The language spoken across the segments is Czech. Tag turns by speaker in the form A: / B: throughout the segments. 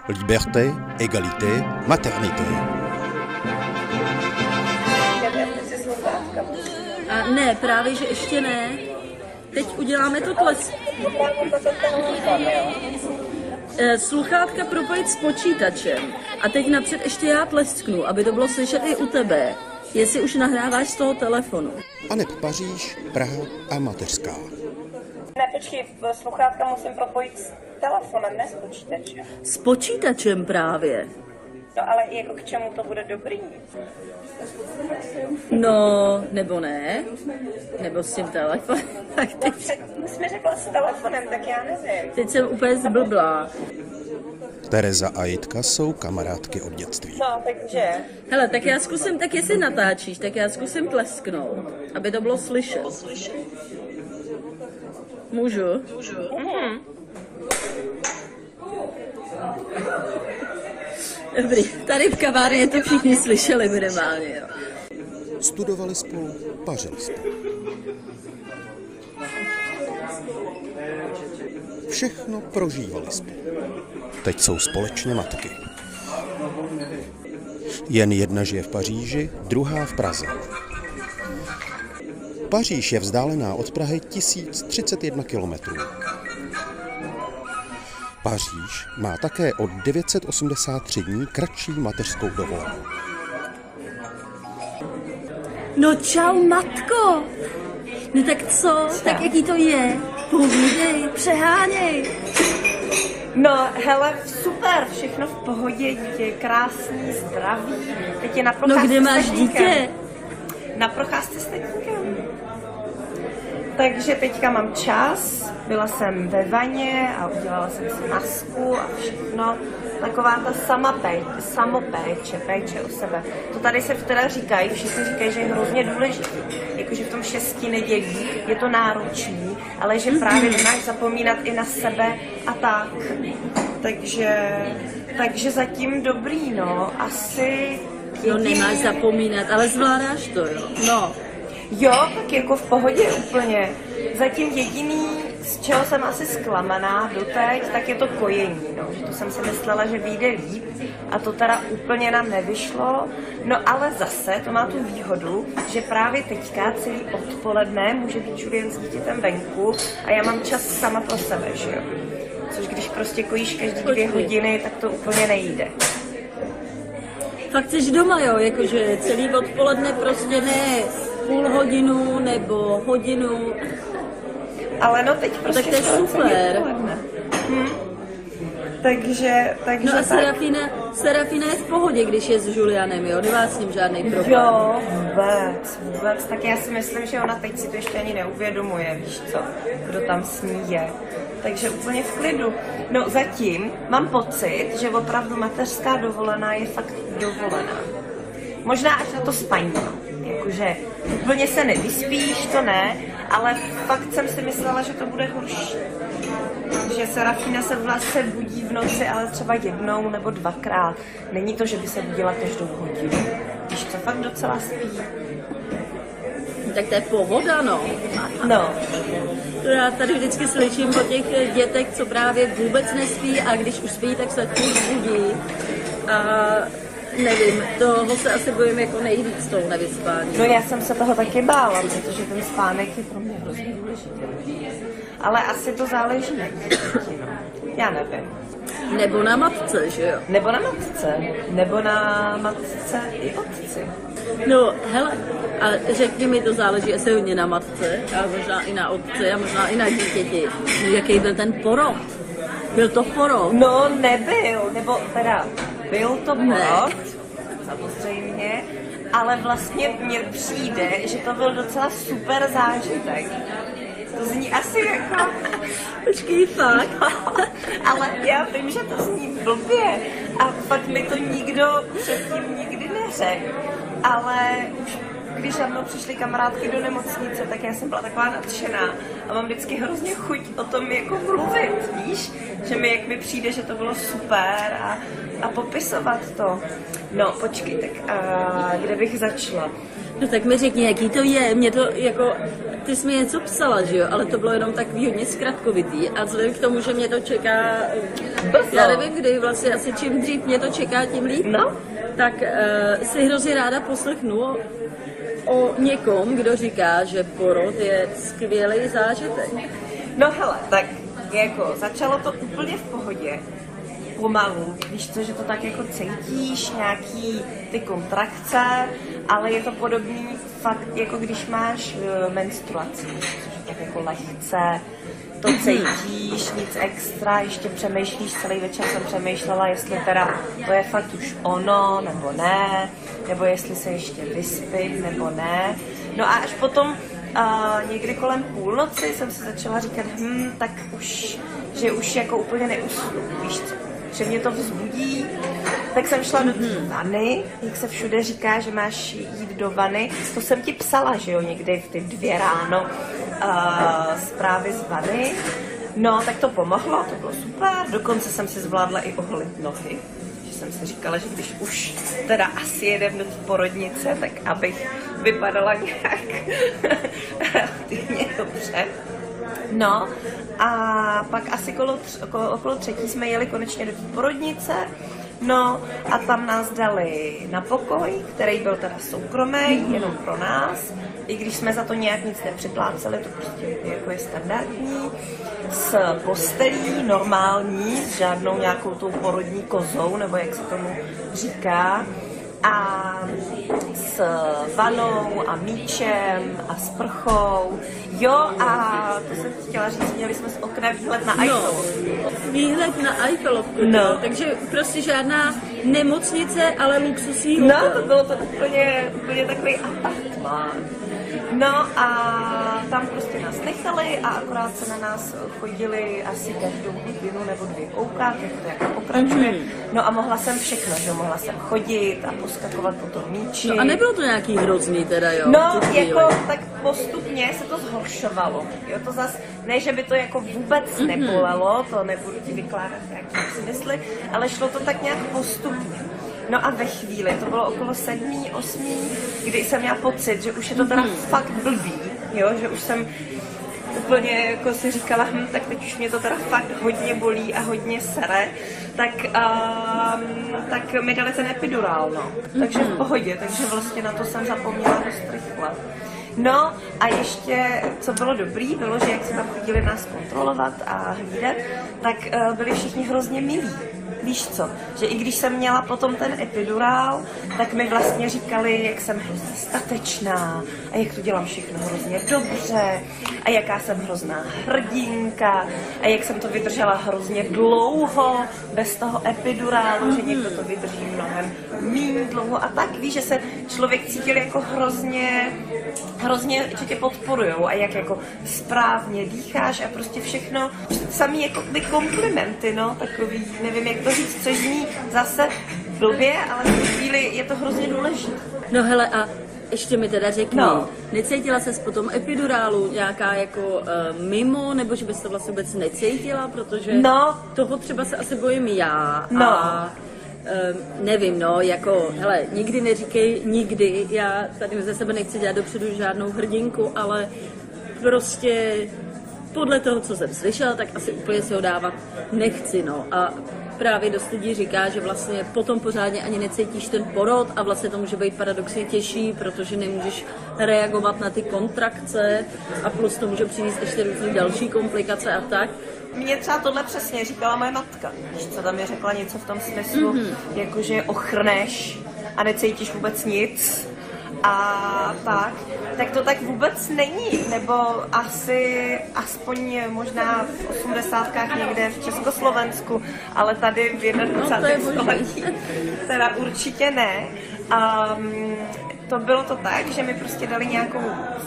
A: Liberté, égalité, maternité.
B: A ne, právě že ještě ne. Teď uděláme to sluchátka propojit s počítačem. A teď napřed ještě já tlesknu, aby to bylo slyšet i u tebe. Jestli už nahráváš z toho telefonu.
A: Aneb Paříž, Praha a mateřská.
C: Ne, počkej, sluchátka musím propojit s telefonem, ne s počítačem.
B: S počítačem právě.
C: No ale jako k čemu to bude dobrý?
B: No, nebo ne? Nebo s tím telefonem. Tak teď...
C: Jsi mi řekla s telefonem, tak já nevím.
B: Teď jsem úplně zblblá.
A: Tereza a Jitka jsou kamarádky od dětství.
C: No, takže...
B: Hele, tak já zkusím, tak jestli natáčíš, tak já zkusím tlesknout, aby to bylo slyšet. Můžu?
C: Můžu.
B: Dobrý, tady v kavárně to všichni slyšeli minimálně, jo.
A: Studovali spolu, pařili spolu. Všechno prožívali spolu. Teď jsou společně matky. Jen jedna žije v Paříži, druhá v Praze. Paříž je vzdálená od Prahy 1031 kilometrů. Paříž má také o 983 dní kratší mateřskou dovolenou.
B: No čau, matko! No tak co? Čau. Tak jaký to je? Povídej, přeháněj!
C: No, hele, super, všechno v pohodě, dítě je krásný, zdravý. Teď je na procházce.
B: No kde máš dítě?
C: Na procházce s tatínkem. Takže teďka mám čas, byla jsem ve vaně a udělala jsem si masku a všechno. Taková ta samopéče, péče o sebe. To tady se teda říkají, všichni říkají, že je hrozně důležitý. Jakože v tom 6 nedělí je to náročný, ale že právě nemáš zapomínat i na sebe a tak. Takže zatím dobrý, no. Asi...
B: No nemáš zapomínat, ale zvládáš to, jo? No.
C: Jo, tak jako v pohodě úplně. Zatím jediný, z čeho jsem asi zklamaná doteď, tak je to kojení, no. Že to jsem si myslela, že vyjde líp a to teda úplně nám nevyšlo. No ale zase to má tu výhodu, že právě teďka celý odpoledne může být Julian s dítětem venku a já mám čas sama pro sebe, že jo. Což když prostě kojíš každý 2 hodiny, tak to úplně nejde.
B: Fakt jsi doma, jo, jakože celý odpoledne prostě ne půl hodinu nebo hodinu.
C: Ale no teď prostě...
B: No, tak to je super.
C: Takže
B: no a Serafina je v pohodě, když je s Julianem, jo? Nemá s ním žádný problém.
C: Jo, vůbec. Tak já si myslím, že ona teď si to ještě ani neuvědomuje, víš co, kdo tam s ní je. Takže úplně v klidu. No zatím mám pocit, že opravdu mateřská dovolená je fakt dovolená. Možná až na to spaní, jakože úplně se nevyspíš, to ne, ale fakt jsem si myslela, že to bude horší. Že Serafina se vlastně budí v noci, ale třeba 1 nebo 2krát. Není to, že by se budila každou hodinu. Když to fakt docela spí.
B: Tak to je pohoda, no.
C: No.
B: Já tady vždycky slyším o těch dětech, co právě vůbec nespí a když už spí, tak se furt budí. A nevím, toho se asi bojím jako nejvíc tou nevyspání.
C: No já jsem se toho taky bála, protože ten spánek je pro mě hrozně důležitý. Ale asi to záleží na děti, no. Já nevím.
B: Nebo na matce, že jo?
C: Nebo na matce i otci.
B: No, hele, a řekni mi, to záleží asi hodně na matce, a možná i na otci, a možná i na dítěti. Jaký byl ten porod? Byl to porod?
C: No, nebyl, nebo teda, byl to porod, samozřejmě, ale vlastně mně přijde, že to byl docela super zážitek. To zní asi jako...
B: Počkej, fakt.
C: Ale já vím, že to zní blbě a fakt mi to nikdo předtím nikdy neřekl. Ale už když za mnou přišly kamarádky do nemocnice, tak já jsem byla taková nadšená a mám vždycky hrozně chuť o tom jako mluvit, víš? že jak mi přijde, že to bylo super a popisovat to. No, počkej, tak kde bych začala?
B: No tak mi řekni, jaký to je, mě to jako, ty jsi mi něco psala, že jo, ale to bylo jenom takový hodně zkratkovitý a vzhledem k tomu, že mě to čeká, já nevím kdy, vlastně asi čím dřív mě to čeká, tím líp,
C: no?
B: Tak si hrozně ráda poslechnu o někom, kdo říká, že porod je skvělý zážitek.
C: No hele, tak jako začalo to úplně v pohodě. Pomalu, víš co, že to tak jako cítíš, nějaký ty kontrakce, ale je to podobný fakt, jako když máš menstruaci, což je tak jako lehce, to cítíš, nic extra, ještě přemýšlíš, celý večer jsem přemýšlela, jestli teda to je fakt už ono, nebo ne, nebo jestli se ještě vyspím, nebo ne. No a až potom někdy kolem půlnoci jsem se začala říkat, tak už, že už jako úplně neusnu, víš co, že mě to vzbudí, tak jsem šla do té vany, jak se všude říká, že máš jít do vany, to jsem ti psala, že jo, někdy v ty 2 ráno zprávy z vany, no tak to pomohlo, to bylo super, dokonce jsem si zvládla i oholit nohy, že jsem si říkala, že když už teda asi jedem do té porodnice, tak abych vypadala nějak relativně dobře. No a pak asi okolo 3 jsme jeli konečně do té porodnice, no a tam nás dali na pokoj, který byl teda soukromý, jenom pro nás, i když jsme za to nějak nic nepřipláceli, to prostě jako je standardní, s postelí normální, s žádnou nějakou tou porodní kozou, nebo jak se tomu říká, a s vanou a míčem a sprchou. Jo, a to jsem chtěla říct, měli jsme z okna výhled na Eiffelovku.
B: No, výhled na Eiffelovku, no. Takže prostě žádná nemocnice, ale luxusní hotel.
C: No, to bylo to úplně takový apartmán. No a tam prostě nás nechali a akorát se na nás chodili asi každou hodinu nebo 2 koukat, jak to jako pokračuje. No a mohla jsem všechno, že mohla jsem chodit a poskakovat po tom míči.
B: No a nebylo to nějaký hrozný teda, jo?
C: No, jako tak postupně se to zhoršovalo. Jo, to zas, ne, že by to jako vůbec nebolelo, to nebudu ti vykládat, jak si mysli, ale šlo to tak nějak postupně. No a ve chvíli, to bylo okolo 7, 8, kdy jsem měla pocit, že už je to teda fakt blbý, jo, že už jsem úplně jako si říkala, tak teď už mě to teda fakt hodně bolí a hodně sere, tak mi dali ten epidurál, no. Takže v pohodě, takže vlastně na to jsem zapomněla dost rychle. No a ještě, co bylo dobrý, bylo, že jak se tam chodili nás kontrolovat a hlídat, tak byli všichni hrozně milí. Víš co, že i když jsem měla potom ten epidurál, tak mi vlastně říkali, jak jsem hrozně statečná a jak to dělám všechno hrozně dobře a jaká jsem hrozná hrdinka a jak jsem to vydržela hrozně dlouho bez toho epidurálu, že někdo to vydrží mnohem méně dlouho a tak, víš, že se člověk cítil jako hrozně, že tě podporujou a jak jako správně dýcháš a prostě všechno, samý jako ty komplimenty, no, takový, nevím, jak to říct, což zní zase blbě, ale v té chvíli je to hrozně důležité.
B: No hele, a ještě mi teda řekni, necítila ses po tom epidurálu nějaká jako mimo, nebo že bys to vlastně vůbec necítila, protože toho třeba se asi bojím já a nevím, no, jako, hele, nikdy neříkej nikdy, já tady ze sebe nechci dělat dopředu žádnou hrdinku, ale prostě podle toho, co jsem slyšela, tak asi úplně si ho dávat nechci, no, a právě dost lidí říká, že vlastně potom pořádně ani necítíš ten porod a vlastně to může být paradoxně těžší, protože nemůžeš reagovat na ty kontrakce a plus to může přinést ještě různé další komplikace a tak.
C: Mně třeba tohle přesně říkala moje matka, když co tam mi řekla něco v tom smyslu, jakože ochrneš a necítíš vůbec nic a tak to tak vůbec není, nebo asi aspoň možná v 80kách někde v Československu, ale tady v 21. století teda určitě ne. to bylo to tak, že mi prostě dali nějakou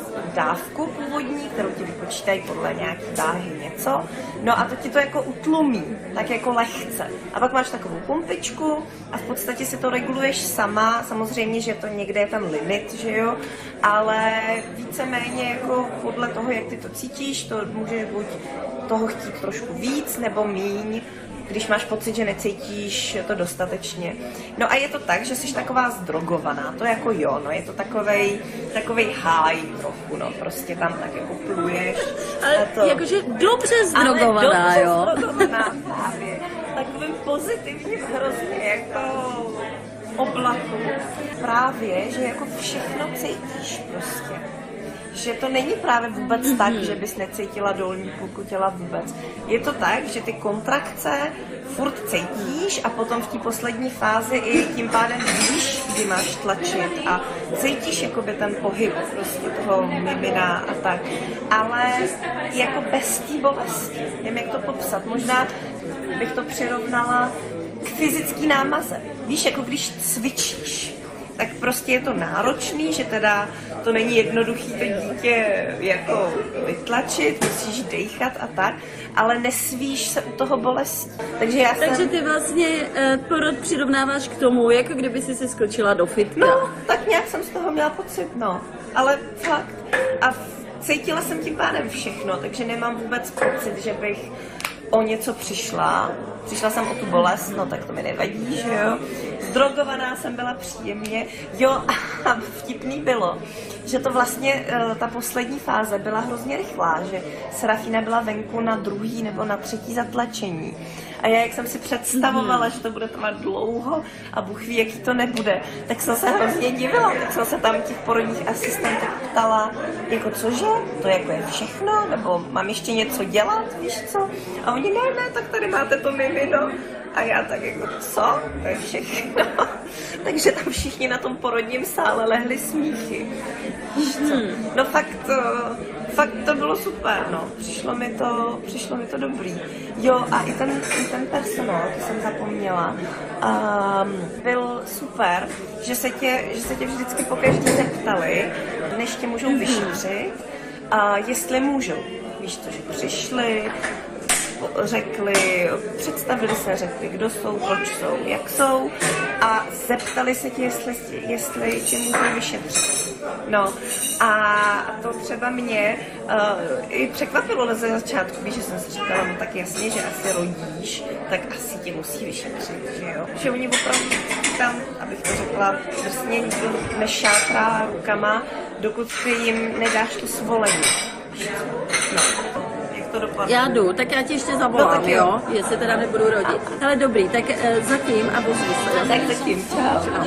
C: dávku původní, kterou ti vypočítají podle nějaký váhy něco. No a to ti to jako utlumí, tak jako lehce. A pak máš takovou pumpičku a v podstatě si to reguluješ sama. Samozřejmě, že to někde je ten limit, že jo, ale víceméně jako podle toho, jak ty to cítíš, to můžeš buď toho chtít trošku víc nebo míň, když máš pocit, že necítíš to dostatečně. No a je to tak, že jsi taková zdrogovaná, to jako jo, no je to takovej high trochu, no prostě tam tak jako pluješ.
B: Ale
C: to...
B: jakože dobře zdrogovaná,
C: ale
B: jo.
C: dobře zdrogovaná právě. Takovým pozitivním hrozně jako oblaku. Právě, že jako všechno cítíš prostě. Že to není právě vůbec tak, že bys necítila dolní půlku těla vůbec. Je to tak, že ty kontrakce furt cítíš a potom v té poslední fázi i tím pádem víš, kdy máš tlačit a cítíš jakoby ten pohyb prostě toho mimina a tak. Ale jako bez té bolesti. Nevím, jak to popsat. Možná bych to přirovnala k fyzický námaze. Víš, jako když cvičíš, tak prostě je to náročný, že teda to není jednoduchý to dítě jako vytlačit, musíš dejchat a tak, ale nesvíš se u toho bolesti.
B: Takže ty vlastně porod přirovnáváš k tomu, jako kdyby si skočila do fitka.
C: No, tak nějak jsem z toho měla pocit, no. Ale fakt. A cítila jsem tím pádem všechno, takže nemám vůbec pocit, že bych o něco přišla. Přišla jsem o tu bolest, no tak to mi nevadí, že jo. Zdrogovaná jsem byla příjemně. Jo, a vtipný bylo, že to vlastně, ta poslední fáze byla hrozně rychlá, že Serafína byla venku na druhý nebo na třetí zatlačení. A já, jak jsem si představovala, že to bude trvat dlouho a Bůh ví, jaký to nebude, tak jsem se hrozně divila. Tak jsem se tam těch porodních asistentek ptala, jako cože, to jako je všechno, nebo mám ještě něco dělat, víš co? A oni, ne, tak tady máte to mimino. A já tak jako, co? To je všechno. Takže tam všichni na tom porodním sále lehli smíchy. Víš co? No fakt to bylo super, no. Přišlo mi to dobrý. Jo, a i ten personál, to jsem zapomněla, byl super, že se tě vždycky pokaždý zeptali, než tě můžou vyšetřit, jestli můžou. Víš to, že přišli, představili se, řekli, kdo jsou, proč jsou, jak jsou a zeptali se tě, jestli tě můžou vyšetřit. No a to třeba mě i překvapilo ze začátku, víš, že jsem si říkala, no tak jasně, že asi rodíš, tak asi tě musí vyšetřit, že jo. Že oni opravdu tam, abych to řekla, vlastně nikdo nešátrá rukama, dokud ty jim nedáš to svolení. No.
B: Já jdu, tak já ti ještě zavolám,
C: no,
B: jo, jestli teda nebudu rodit. Ale dobrý, tak zatím a pozvu se.
C: Tak zatím, čau.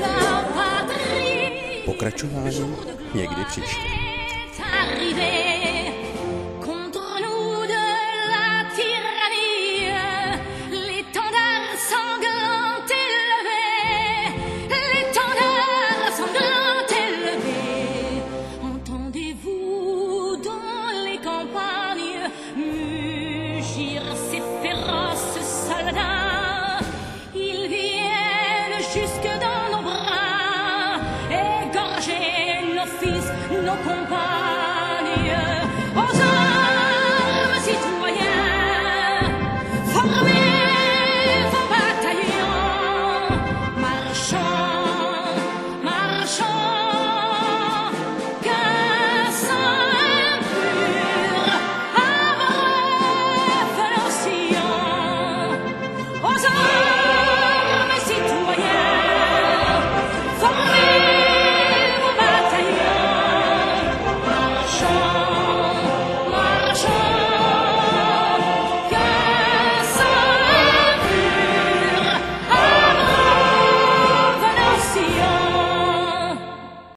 A: Pokračování někdy příště.
D: Nos compagnes,